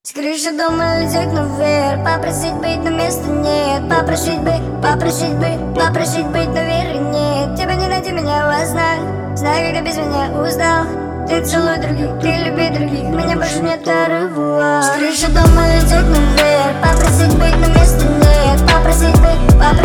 С крыши дома лететь наверх, попросить быть, но места нет. Попросить быть, но веры нет. Тебя не найти меня во снах, знаю, когда без меня устал. Ты целуй других, ты люби других, меня больше нет ревуар. С крыши дома лететь наверх, попросить быть, но места нет. Попросить быть,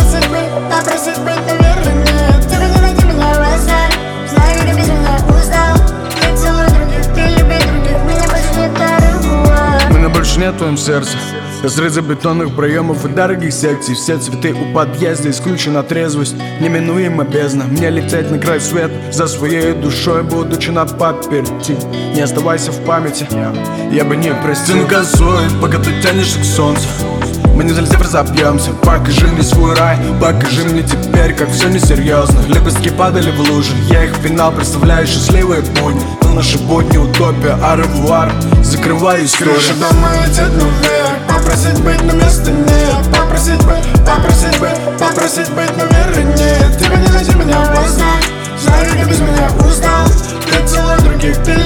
но веры нет. Тебя не найти меня во снах, знаю, когда без меня устал. Ты целуй других, ты люби других, меня больше нет ревуар. Меня больше нет в твоем сердце. Разрезы бетонных проемов и дорогих секций. Все цветы у подъезда, исключена трезвость, неминуемо бездна. Мне лететь на край света за своей душой, будучи на паперти. Не оставайся в памяти, я бы не простил. Газует, пока ты тянешься к солнцу. Мы не залезем, разобьемся. Покажи мне свой рай, покажи мне теперь, как все несерьезно. Лепестки падали в лужи, я их пинал, представляю счастливые будни. Но наши будни утопия, ревуар, закрываю историю. Крыша дома летит наверх, попросить быть, но места нет. Попросить быть, но веры нет. Тебя не найти меня во снах, знаю, я без меня устал. Ты целуй других, ты